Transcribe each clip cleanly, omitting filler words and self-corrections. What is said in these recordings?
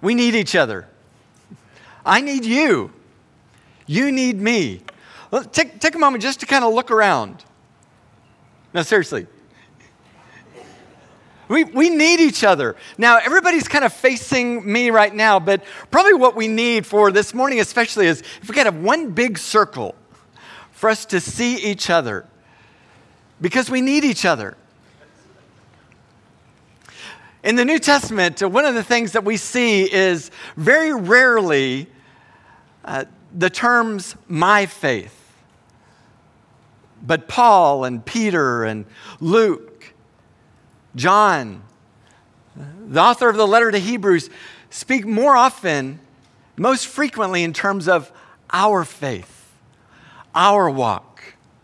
We need each other. I need you. You need me. Well, take a moment just to kind of look around. No, seriously. We need each other. Now, everybody's kind of facing me right now, but probably what we need for this morning especially is if we could have one big circle for us to see each other, because we need each other. In the New Testament, one of the things that we see is very rarely the terms "my faith." But Paul and Peter and Luke, John, the author of the letter to Hebrews, speak more often, most frequently in terms of our faith, our walk.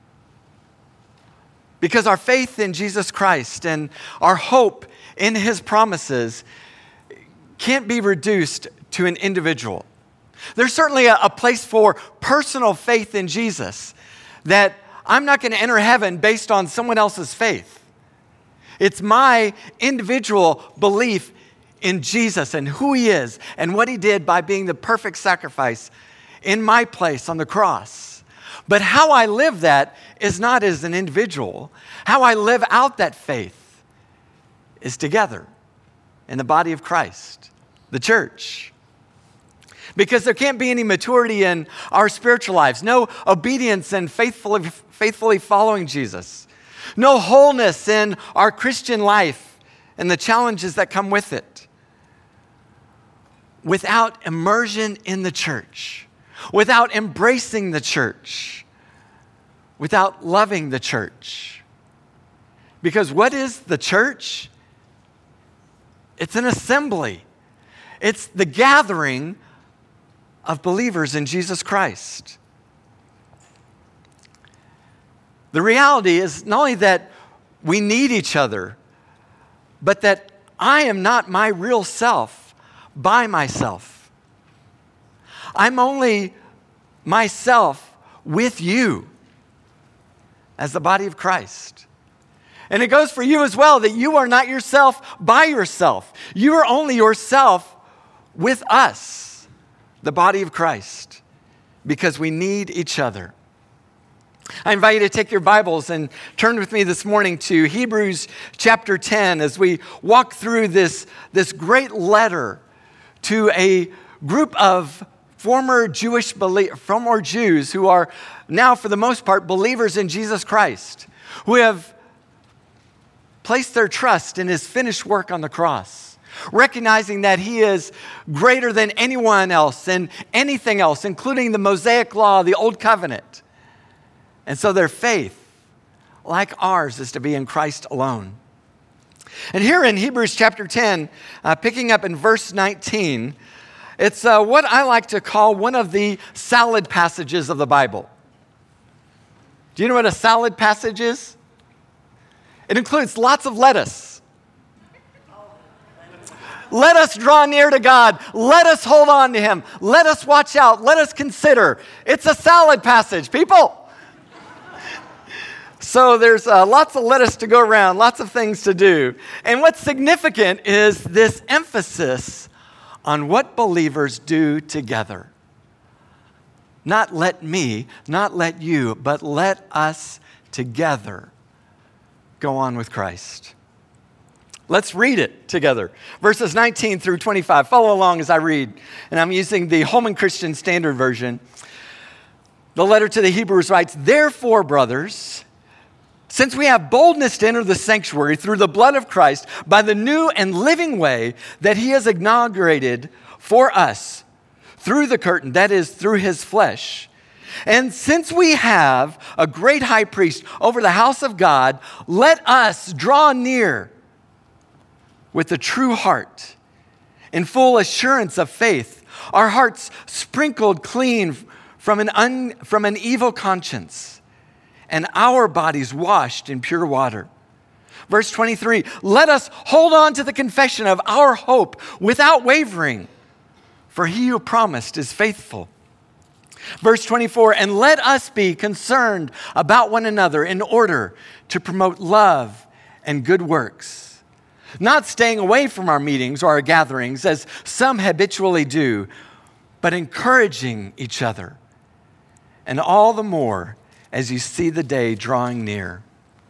Because our faith in Jesus Christ and our hope in His promises can't be reduced to an individual. There's certainly a place for personal faith in Jesus, that I'm not going to enter heaven based on someone else's faith. It's my individual belief in Jesus and who He is and what He did by being the perfect sacrifice in my place on the cross. But how I live that is not as an individual. How I live out that faith is together in the body of Christ, the church. Because there can't be any maturity in our spiritual lives, no obedience and faithfully following Jesus, no wholeness in our Christian life and the challenges that come with it, without immersion in the church, without embracing the church, without loving the church. Because what is the church? It's an assembly. It's the gathering of believers in Jesus Christ. The reality is not only that we need each other, but that I am not my real self by myself. I'm only myself with you as the body of Christ. And it goes for you as well, that you are not yourself by yourself. You are only yourself with us, the body of Christ, because we need each other. I invite you to take your Bibles and turn with me this morning to Hebrews chapter 10 as we walk through this great letter to a group of former Jews who are now, for the most part, believers in Jesus Christ, who have placed their trust in His finished work on the cross, recognizing that He is greater than anyone else and anything else, including the Mosaic law, the Old Covenant. And so their faith, like ours, is to be in Christ alone. And here in Hebrews chapter 10, picking up in verse 19, it's what I like to call one of the salad passages of the Bible. Do you know what a salad passage is? It includes lots of lettuce. Let us draw near to God. Let us hold on to Him. Let us watch out. Let us consider. It's a salad passage, people. So there's lots of lettuce to go around, lots of things to do. And what's significant is this emphasis on what believers do together. Not let me, not let you, but let us together go on with Christ. Let's read it together. Verses 19 through 25. Follow along as I read. And I'm using the Holman Christian Standard Version. The letter to the Hebrews writes, "Therefore, brothers, since we have boldness to enter the sanctuary through the blood of Christ by the new and living way that He has inaugurated for us through the curtain, that is, through His flesh. And since we have a great high priest over the house of God, let us draw near with a true heart, in full assurance of faith, our hearts sprinkled clean from an evil conscience, and our bodies washed in pure water." Verse 23, "Let us hold on to the confession of our hope without wavering, for He who promised is faithful." Verse 24, "And let us be concerned about one another in order to promote love and good works. not staying away from our meetings or our gatherings as some habitually do, but encouraging each other, and all the more as you see the day drawing near.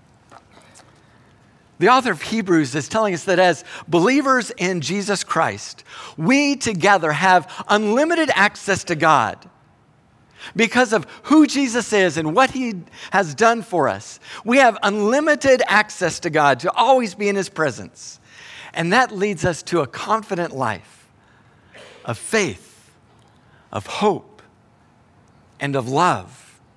The author of Hebrews is telling us that as believers in Jesus Christ, we together have unlimited access to God. Because of who Jesus is and what he has done for us, we have unlimited access to God to always be in his presence. And that leads us to a confident life of faith, of hope, and of love.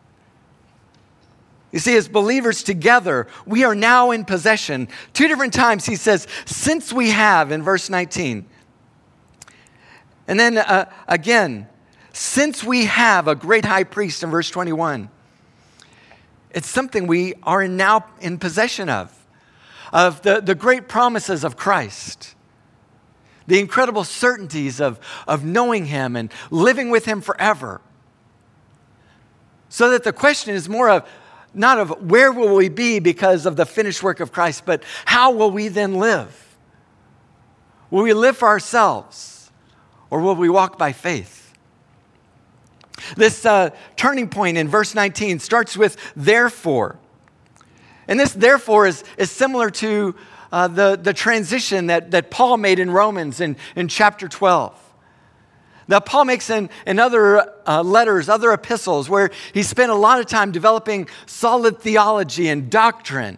You see, as believers together, we are now in possession. 2 different times he says, since we have, in verse 19. And then again, since we have a great high priest in verse 21. It's something we are now in possession of the great promises of Christ, the incredible certainties of knowing him and living with him forever. So that the question is more of, not of where will we be because of the finished work of Christ, but how will we then live? Will we live for ourselves, or will we walk by faith? This turning point in verse 19 starts with therefore. And this therefore is similar to the transition that Paul made in Romans in chapter 12. That Paul makes in other letters, other epistles, where he spent a lot of time developing solid theology and doctrine,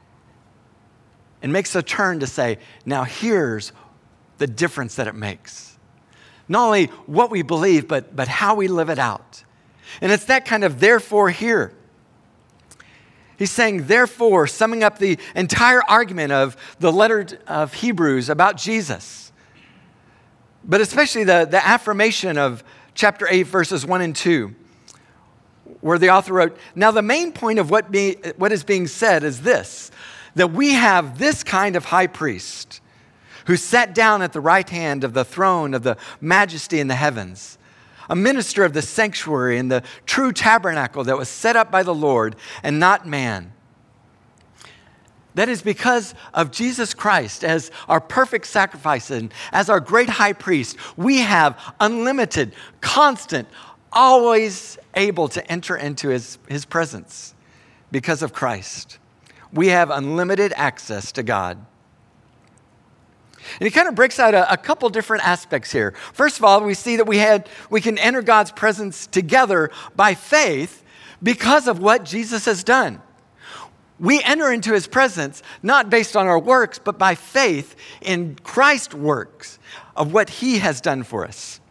and makes a turn to say, now here's the difference that it makes. Not only what we believe, but how we live it out. And it's that kind of therefore here. He's saying, therefore, summing up the entire argument of the letter of Hebrews about Jesus. But especially the affirmation of chapter 8, verses 1 and 2, where the author wrote, now the main point of what is being said is this, that we have this kind of high priest who sat down at the right hand of the throne of the majesty in the heavens, a minister of the sanctuary and the true tabernacle that was set up by the Lord and not man. That is because of Jesus Christ as our perfect sacrifice and as our great high priest, we have unlimited, constant, always able to enter into his presence because of Christ. We have unlimited access to God. And he kind of breaks out a couple different aspects here. First of all, we see that we can enter God's presence together by faith because of what Jesus has done. We enter into his presence not based on our works, but by faith in Christ's works of what he has done for us.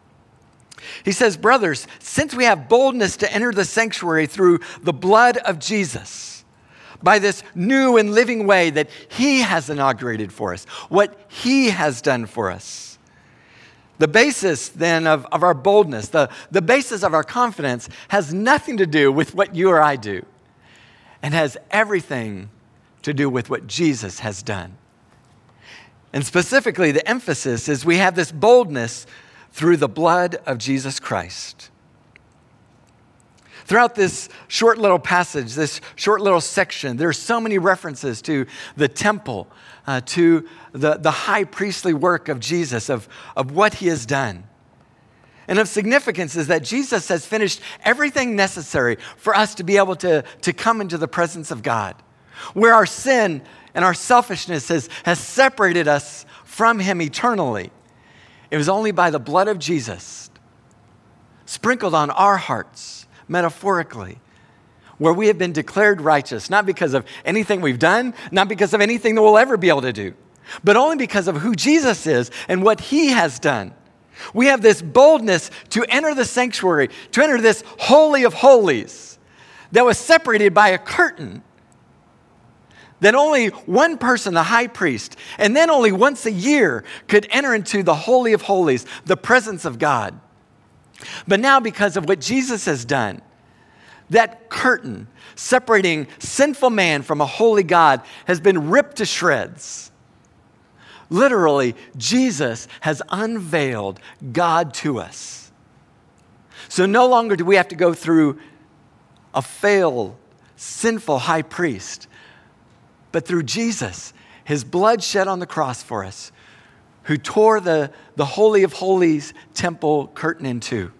He says, brothers, since we have boldness to enter the sanctuary through the blood of Jesus, by this new and living way that he has inaugurated for us, what he has done for us. The basis then of our boldness, the basis of our confidence has nothing to do with what you or I do, and has everything to do with what Jesus has done. And specifically, the emphasis is we have this boldness through the blood of Jesus Christ. Throughout this short little passage, this short little section, there are so many references to the temple, to the high priestly work of Jesus, of what he has done. And of significance is that Jesus has finished everything necessary for us to be able to come into the presence of God. Where our sin and our selfishness has separated us from him eternally, it was only by the blood of Jesus sprinkled on our hearts, metaphorically, where we have been declared righteous, not because of anything we've done, not because of anything that we'll ever be able to do, but only because of who Jesus is and what he has done. We have this boldness to enter the sanctuary, to enter this holy of holies that was separated by a curtain that only one person, the high priest, and then only once a year could enter into the holy of holies, the presence of God. But now because of what Jesus has done, that curtain separating sinful man from a holy God has been ripped to shreds. Literally, Jesus has unveiled God to us. So no longer do we have to go through a failed, sinful high priest, but through Jesus, his blood shed on the cross for us, who tore the Holy of Holies temple curtain in two,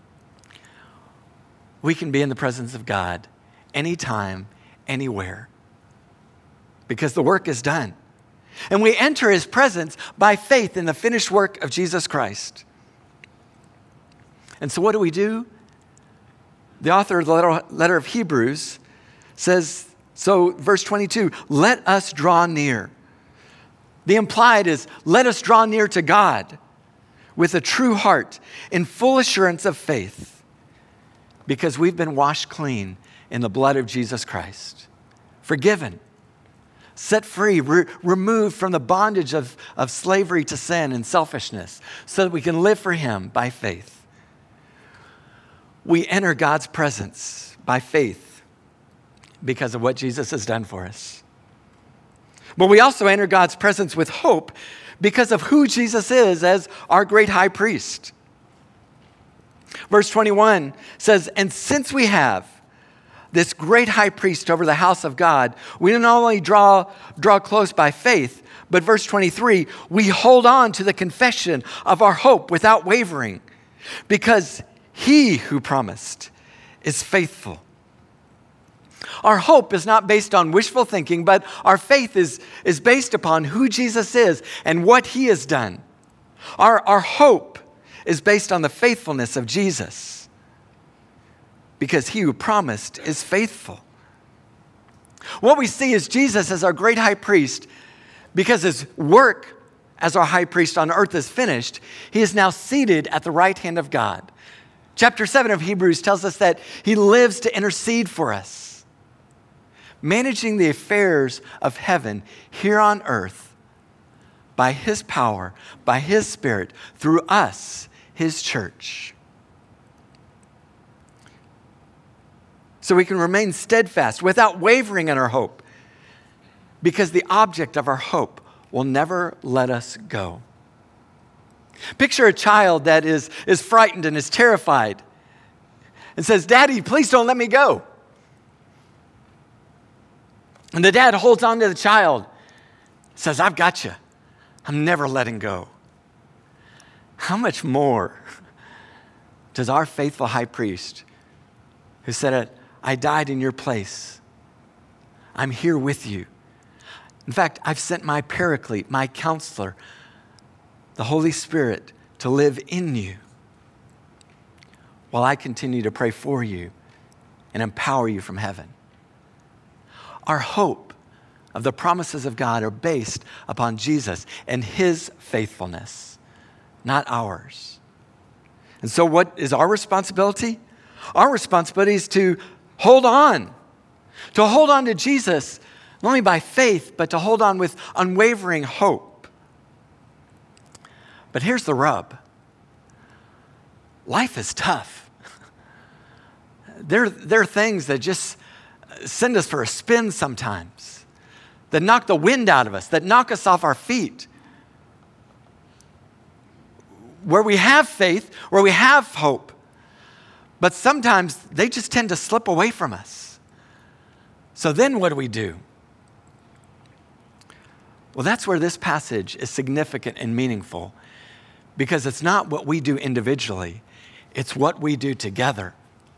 we can be in the presence of God anytime, anywhere, because the work is done. And we enter his presence by faith in the finished work of Jesus Christ. And so what do? The author of the letter of Hebrews says, so verse 22, let us draw near. The implied is, let us draw near to God with a true heart in full assurance of faith, because we've been washed clean in the blood of Jesus Christ, forgiven, set free, removed from the bondage of slavery to sin and selfishness, so that we can live for him by faith. We enter God's presence by faith because of what Jesus has done for us. But we also enter God's presence with hope because of who Jesus is as our great high priest. Verse 21 says, and since we have this great high priest over the house of God, we not only draw close by faith, but verse 23, we hold on to the confession of our hope without wavering, because he who promised is faithful. Our hope is not based on wishful thinking, but our faith is based upon who Jesus is and what he has done. Our hope is based on the faithfulness of Jesus, because he who promised is faithful. What we see is Jesus as our great high priest, because his work as our high priest on earth is finished. He is now seated at the right hand of God. Chapter 7 of Hebrews tells us that he lives to intercede for us, managing the affairs of heaven here on earth by his power, by his Spirit, through us, his church. So we can remain steadfast without wavering in our hope, because the object of our hope will never let us go. Picture a child that is frightened and is terrified and says, "Daddy, please don't let me go." And the dad holds on to the child, says, "I've got you. I'm never letting go." How much more does our faithful high priest, who said, "I died in your place. I'm here with you. In fact, I've sent my paraclete, my counselor, the Holy Spirit, to live in you while I continue to pray for you and empower you from heaven." Our hope of the promises of God are based upon Jesus and his faithfulness, not ours. And so what is our responsibility? Our responsibility is to hold on to Jesus, not only by faith, but to hold on with unwavering hope. But here's the rub. Life is tough. There are things that just send us for a spin sometimes, that knock the wind out of us, that knock us off our feet. Where we have faith, where we have hope, but sometimes they just tend to slip away from us. So then what do? Well, that's where this passage is significant and meaningful, because it's not what we do individually, it's what we do together.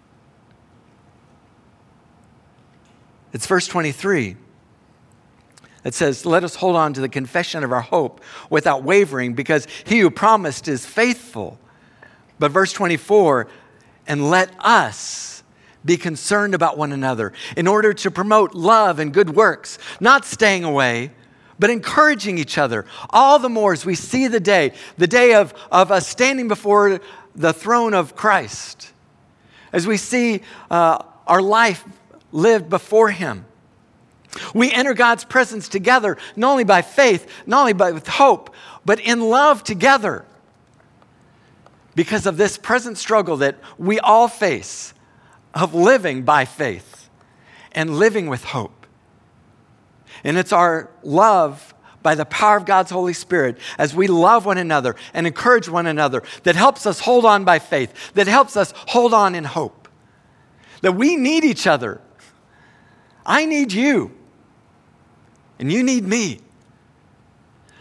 It's verse 23. It says, "Let us hold on to the confession of our hope without wavering, because he who promised is faithful." But verse 24, "And let us be concerned about one another in order to promote love and good works, not staying away, but encouraging each other, all the more as we see the day of us standing before the throne of Christ, as we see our life lived before him. We enter God's presence together, not only by faith, not only with hope, but in love together, because of this present struggle that we all face of living by faith and living with hope. And it's our love by the power of God's Holy Spirit, as we love one another and encourage one another, that helps us hold on by faith, that helps us hold on in hope. That we need each other. I need you, and you need me.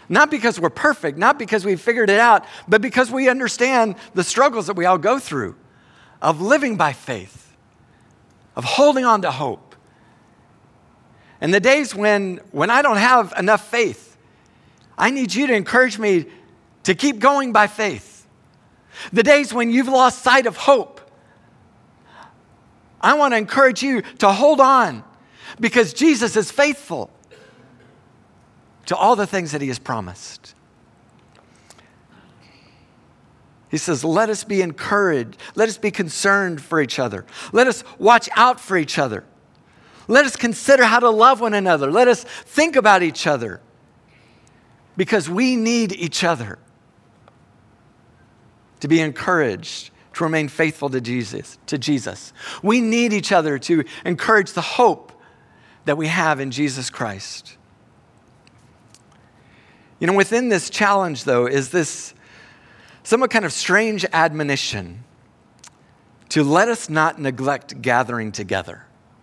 Not because we're perfect, not because we've figured it out, but because we understand the struggles that we all go through of living by faith, of holding on to hope. And the days when I don't have enough faith, I need you to encourage me to keep going by faith. The days when you've lost sight of hope, I want to encourage you to hold on because Jesus is faithful to all the things that he has promised. He says, let us be encouraged. Let us be concerned for each other. Let us watch out for each other. Let us consider how to love one another. Let us think about each other because we need each other to be encouraged, to remain faithful to Jesus. We need each other to encourage the hope that we have in Jesus Christ. You know, within this challenge, though, is this somewhat kind of strange admonition to let us not neglect gathering together.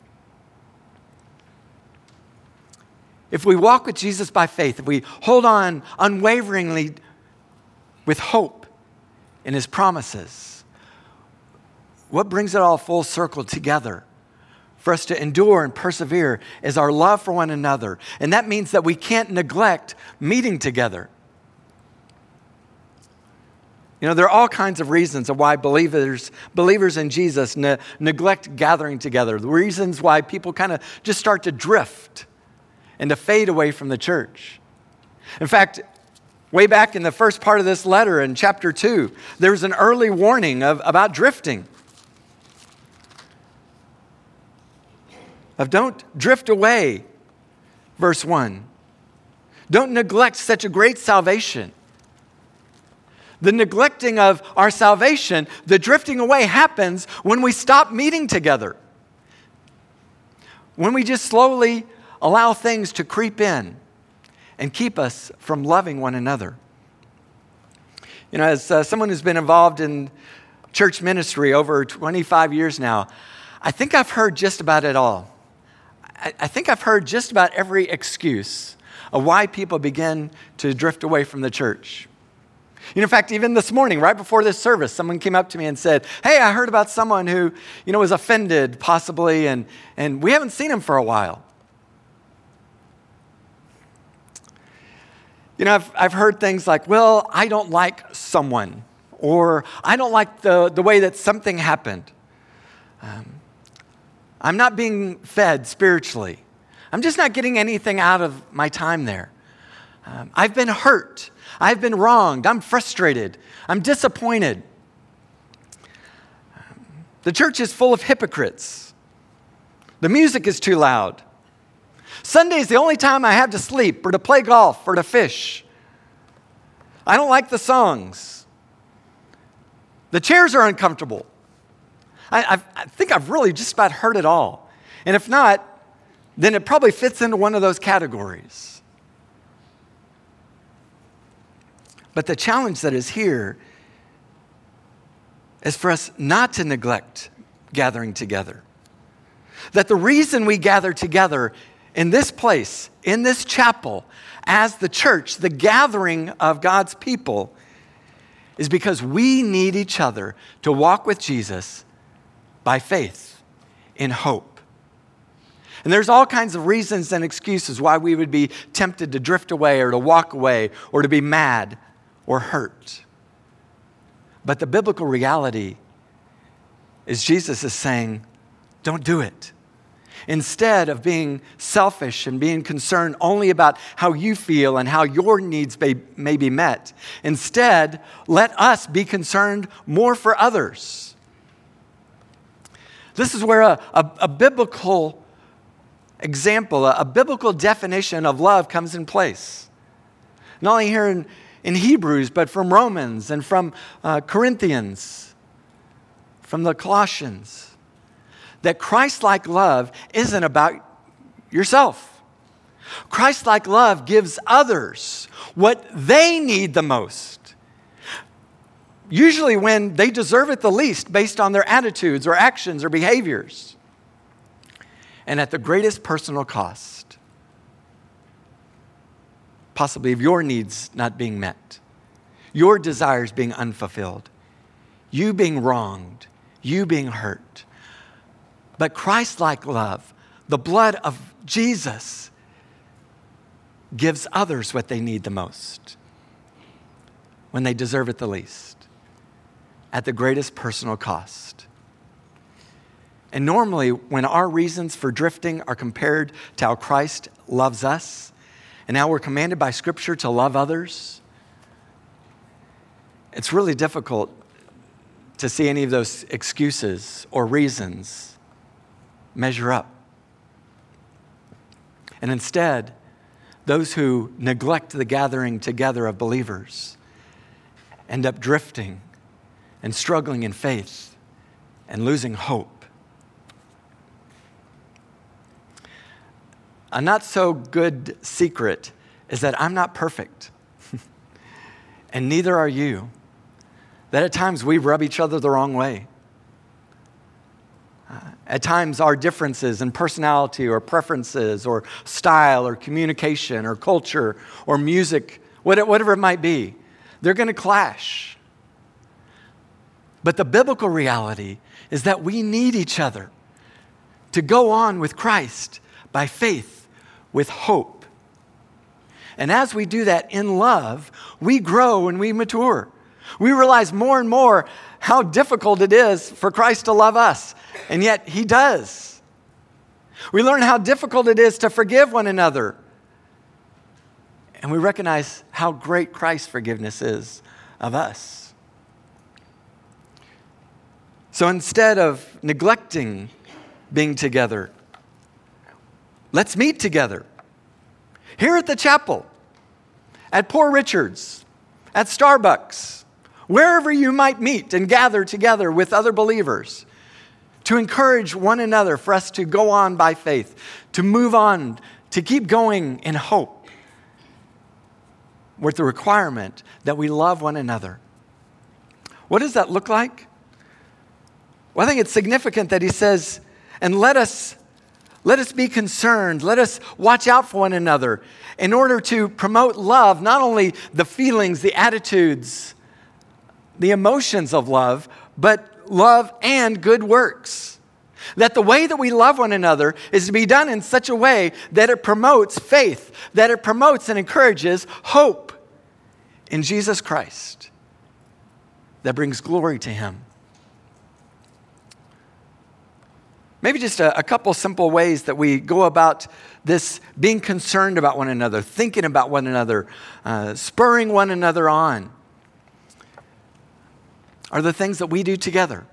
If we walk with Jesus by faith, if we hold on unwaveringly with hope in his promises, what brings it all full circle together for us to endure and persevere is our love for one another. And that means that we can't neglect meeting together. You know, there are all kinds of reasons of why believers in Jesus neglect gathering together. The reasons why people kind of just start to drift and to fade away from the church. In fact, way back in the first part of this letter in chapter 2, there's an early warning about drifting. Of don't drift away, verse 1. Don't neglect such a great salvation. The neglecting of our salvation, the drifting away happens when we stop meeting together. When we just slowly allow things to creep in and keep us from loving one another. You know, as someone who's been involved in church ministry over 25 years now, I think I've heard just about it all. I think I've heard just about every excuse of why people begin to drift away from the church. You know, in fact, even this morning, right before this service, someone came up to me and said, hey, I heard about someone who, was offended possibly, and we haven't seen him for a while. You know, I've heard things like, well, I don't like someone, or I don't like the way that something happened. I'm not being fed spiritually. I'm just not getting anything out of my time there. I've been hurt. I've been wronged. I'm frustrated. I'm disappointed. The church is full of hypocrites. The music is too loud. Sunday is the only time I have to sleep or to play golf or to fish. I don't like the songs. The chairs are uncomfortable. I think I've really just about heard it all. And if not, then it probably fits into one of those categories. But the challenge that is here is for us not to neglect gathering together. That the reason we gather together in this place, in this chapel, as the church, the gathering of God's people, is because we need each other to walk with Jesus by faith, in hope. And there's all kinds of reasons and excuses why we would be tempted to drift away or to walk away or to be mad or hurt. But the biblical reality is Jesus is saying, don't do it. Instead of being selfish and being concerned only about how you feel and how your needs may be met, instead, let us be concerned more for others. This is where a biblical example, a biblical definition of love comes in place. Not only here in Hebrews, but from Romans and from Corinthians, from the Colossians. That Christ-like love isn't about yourself. Christ-like love gives others what they need the most. Usually when they deserve it the least based on their attitudes or actions or behaviors. And at the greatest personal cost. possibly of your needs not being met, your desires being unfulfilled, you being wronged, you being hurt. But Christ-like love, the blood of Jesus, gives others what they need the most when they deserve it the least, at the greatest personal cost. And normally, when our reasons for drifting are compared to how Christ loves us, and how we're commanded by Scripture to love others, it's really difficult to see any of those excuses or reasons measure up. And instead, those who neglect the gathering together of believers end up drifting and struggling in faith and losing hope. A not so good secret is that I'm not perfect, and neither are you. That at times we rub each other the wrong way. At times our differences in personality or preferences or style or communication or culture or music, whatever it might be, they're going to clash. But the biblical reality is that we need each other to go on with Christ by faith, with hope. And as we do that in love, we grow and we mature. We realize more and more how difficult it is for Christ to love us, and yet He does. We learn how difficult it is to forgive one another, and we recognize how great Christ's forgiveness is of us. So instead of neglecting being together, let's meet together. Here at the chapel, at Poor Richard's, at Starbucks, wherever you might meet and gather together with other believers, to encourage one another for us to go on by faith, to move on, to keep going in hope, with the requirement that we love one another. What does that look like? Well, I think it's significant that he says, and let us be concerned, let us watch out for one another in order to promote love, not only the feelings, the attitudes, the emotions of love, but love and good works. That the way that we love one another is to be done in such a way that it promotes faith, that it promotes and encourages hope in Jesus Christ, that brings glory to Him. Maybe just a couple simple ways that we go about this being concerned about one another, thinking about one another, spurring one another on, are the things that we do together.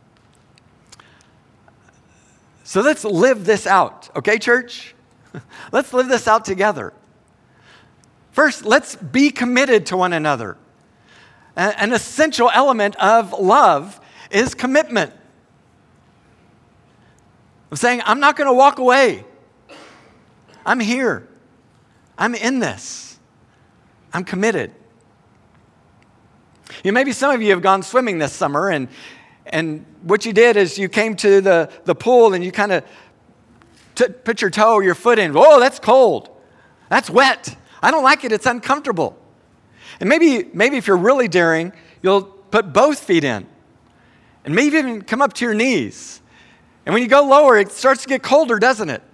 So let's live this out, okay, church? Let's live this out together. First, let's be committed to one another. An essential element of love is commitment. I'm saying, I'm not going to walk away. I'm here. I'm in this. I'm committed. Maybe some of you have gone swimming this summer, and what you did is you came to the pool and you kind of put your toe or your foot in. Oh, that's cold. That's wet. I don't like it. It's uncomfortable. And maybe if you're really daring, you'll put both feet in. And maybe even come up to your knees. And when you go lower, it starts to get colder, doesn't it?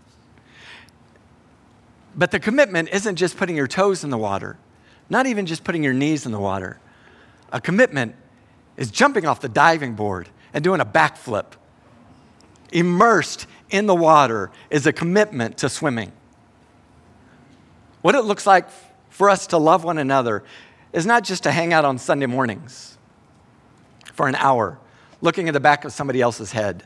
But the commitment isn't just putting your toes in the water, not even just putting your knees in the water. A commitment is jumping off the diving board and doing a backflip. Immersed in the water is a commitment to swimming. What it looks like for us to love one another is not just to hang out on Sunday mornings for an hour, looking at the back of somebody else's head.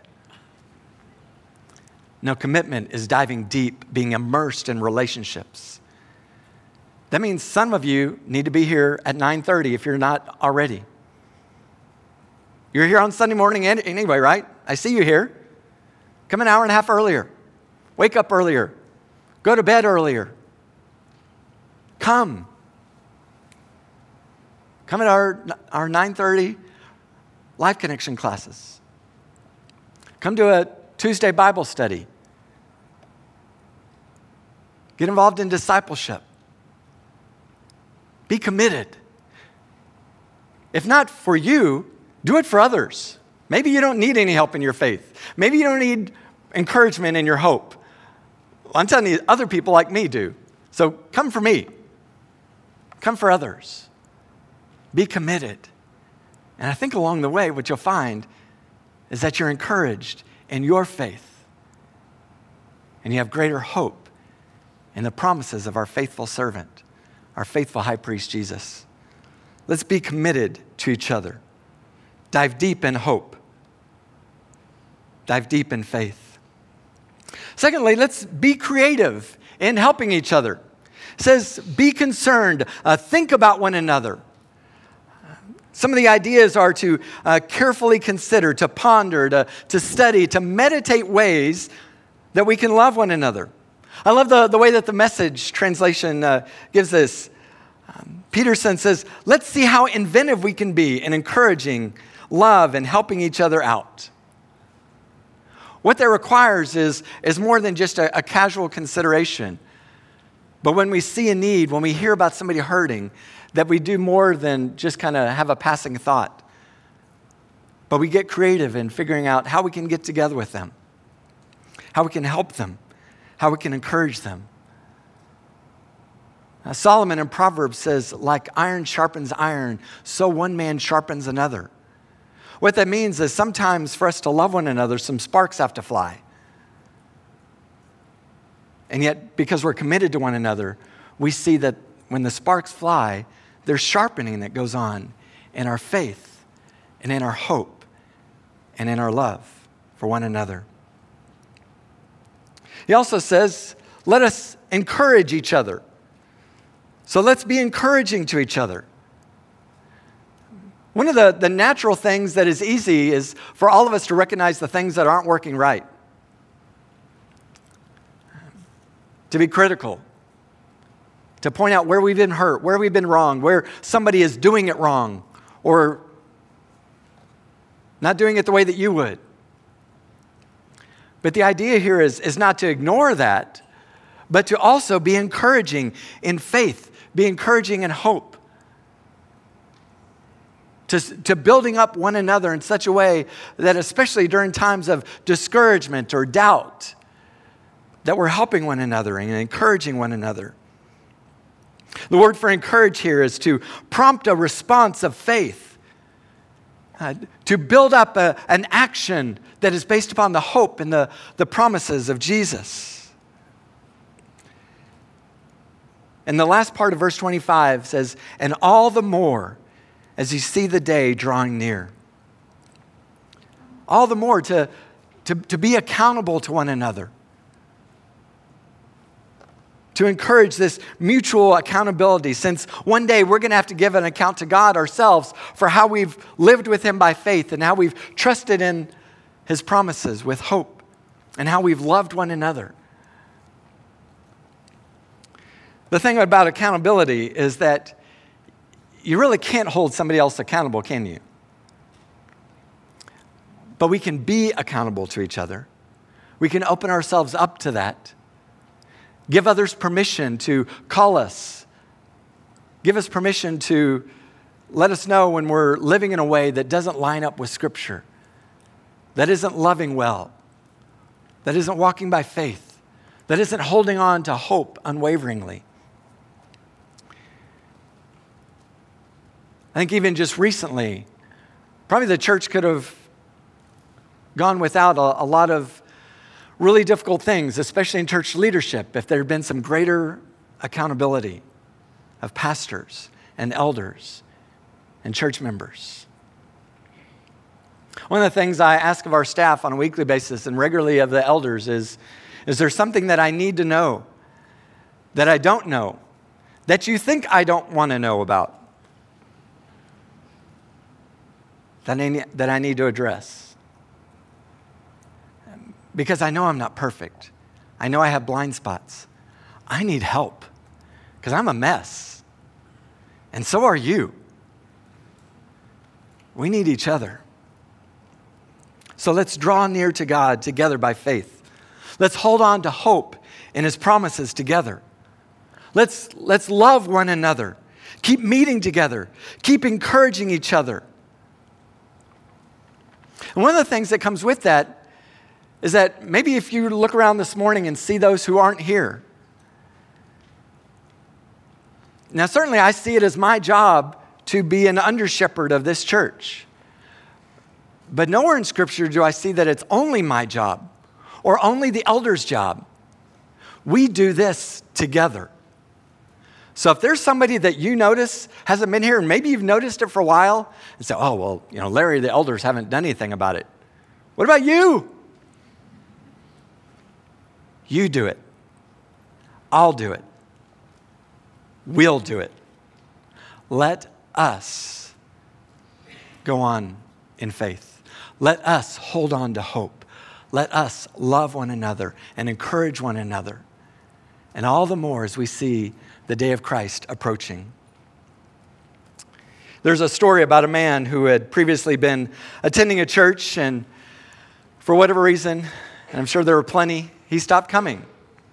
No, commitment is diving deep, being immersed in relationships. That means some of you need to be here at 9:30 if you're not already. You're here on Sunday morning anyway, right? I see you here. Come an hour and a half earlier. Wake up earlier. Go to bed earlier. Come. Come at our 9:30 Life Connection classes. Come to a Tuesday Bible study. Get involved in discipleship. Be committed. If not for you, do it for others. Maybe you don't need any help in your faith. Maybe you don't need encouragement in your hope. Well, I'm telling you, other people like me do. So come for me. Come for others. Be committed. And I think along the way, what you'll find is that you're encouraged in your faith. And you have greater hope in the promises of our faithful servant, our faithful high priest, Jesus. Let's be committed to each other. Dive deep in hope. Dive deep in faith. Secondly, let's be creative in helping each other. It says, be concerned, think about one another. Some of the ideas are to carefully consider, to ponder, to study, to meditate ways that we can love one another. I love the way that the Message translation gives this. Peterson says, let's see how inventive we can be in encouraging love and helping each other out. What that requires is more than just a casual consideration. But when we see a need, when we hear about somebody hurting, that we do more than just kind of have a passing thought. But we get creative in figuring out how we can get together with them, how we can help them, how we can encourage them. Solomon in Proverbs says, like iron sharpens iron, so one man sharpens another. What that means is sometimes for us to love one another, some sparks have to fly. And yet, because we're committed to one another, we see that when the sparks fly, there's sharpening that goes on in our faith and in our hope and in our love for one another. He also says, let us encourage each other. So let's be encouraging to each other. One of the natural things that is easy is for all of us to recognize the things that aren't working right. To be critical. To point out where we've been hurt, where we've been wrong, where somebody is doing it wrong, or not doing it the way that you would. But the idea here is not to ignore that, but to also be encouraging in faith, be encouraging in hope. To building up one another in such a way that especially during times of discouragement or doubt, that we're helping one another and encouraging one another. The word for encourage here is to prompt a response of faith, to build up an action that is based upon the hope and the promises of Jesus. And the last part of verse 25 says, and all the more as you see the day drawing near. All the more to be accountable to one another. To encourage this mutual accountability, since one day we're going to have to give an account to God ourselves for how we've lived with Him by faith and how we've trusted in His promises with hope and how we've loved one another. The thing about accountability is that you really can't hold somebody else accountable, can you? But we can be accountable to each other. We can open ourselves up to that. Give others permission to call us. Give us permission to let us know when we're living in a way that doesn't line up with Scripture, that isn't loving well, that isn't walking by faith, that isn't holding on to hope unwaveringly. I think even just recently, probably the church could have gone without a lot of really difficult things, especially in church leadership, if there had been some greater accountability of pastors and elders and church members. One of the things I ask of our staff on a weekly basis and regularly of the elders is there something that I need to know, that I don't know, that you think I don't want to know about, that I need to address? Because I know I'm not perfect. I know I have blind spots. I need help because I'm a mess. And so are you. We need each other. So let's draw near to God together by faith. Let's hold on to hope in His promises together. Let's love one another. Keep meeting together. Keep encouraging each other. And one of the things that comes with that is that maybe if you look around this morning and see those who aren't here. Now, certainly I see it as my job to be an under-shepherd of this church. But nowhere in Scripture do I see that it's only my job or only the elders' job. We do this together. So if there's somebody that you notice hasn't been here, and maybe you've noticed it for a while, and say, oh, well, Larry, the elders haven't done anything about it. What about you? You do it. I'll do it. We'll do it. Let us go on in faith. Let us hold on to hope. Let us love one another and encourage one another. And all the more as we see the day of Christ approaching. There's a story about a man who had previously been attending a church, and for whatever reason, and I'm sure there were plenty, he stopped coming.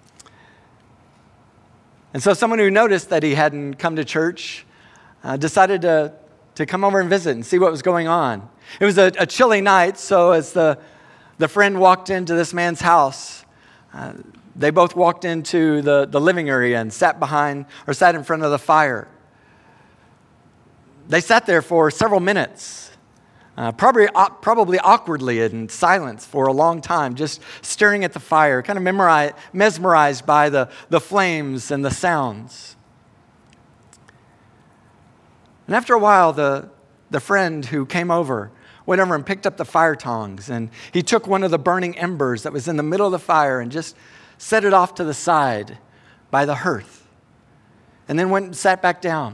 And so someone who noticed that he hadn't come to church decided to come over and visit and see what was going on. It was a chilly night, so as the friend walked into this man's house, they both walked into the living area and sat in front of the fire. They sat there for several minutes, probably awkwardly in silence for a long time, just staring at the fire, kind of mesmerized by the flames and the sounds. And after a while, the friend who came over went over and picked up the fire tongs, and he took one of the burning embers that was in the middle of the fire and just set it off to the side by the hearth, and then went and sat back down.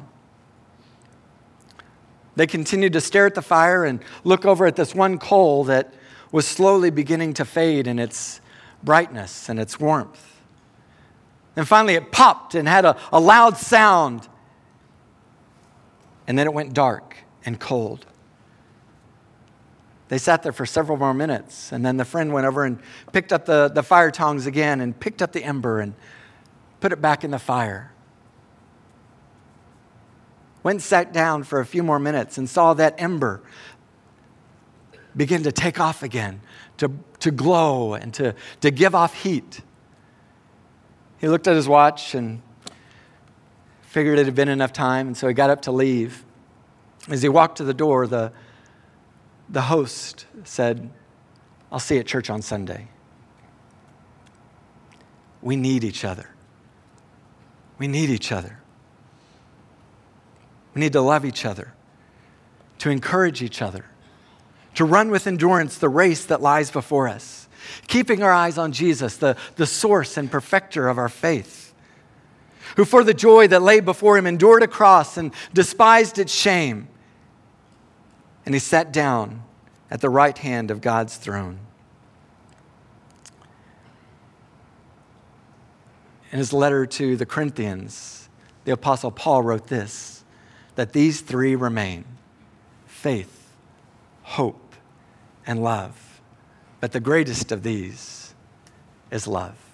They continued to stare at the fire and look over at this one coal that was slowly beginning to fade in its brightness and its warmth. And finally it popped and had a loud sound, and then it went dark and cold. They sat there for several more minutes, and then the friend went over and picked up the fire tongs again and picked up the ember and put it back in the fire. Went and sat down for a few more minutes and saw that ember begin to take off again, to glow and to give off heat. He looked at his watch and figured it had been enough time, and so he got up to leave. As he walked to the door, the host said, "I'll see you at church on Sunday." We need each other. We need each other. We need to love each other, to encourage each other, to run with endurance the race that lies before us, keeping our eyes on Jesus, the source and perfecter of our faith, who for the joy that lay before him endured a cross and despised its shame. And he sat down at the right hand of God's throne. In his letter to the Corinthians, the Apostle Paul wrote this, that these three remain: faith, hope, and love. But the greatest of these is love.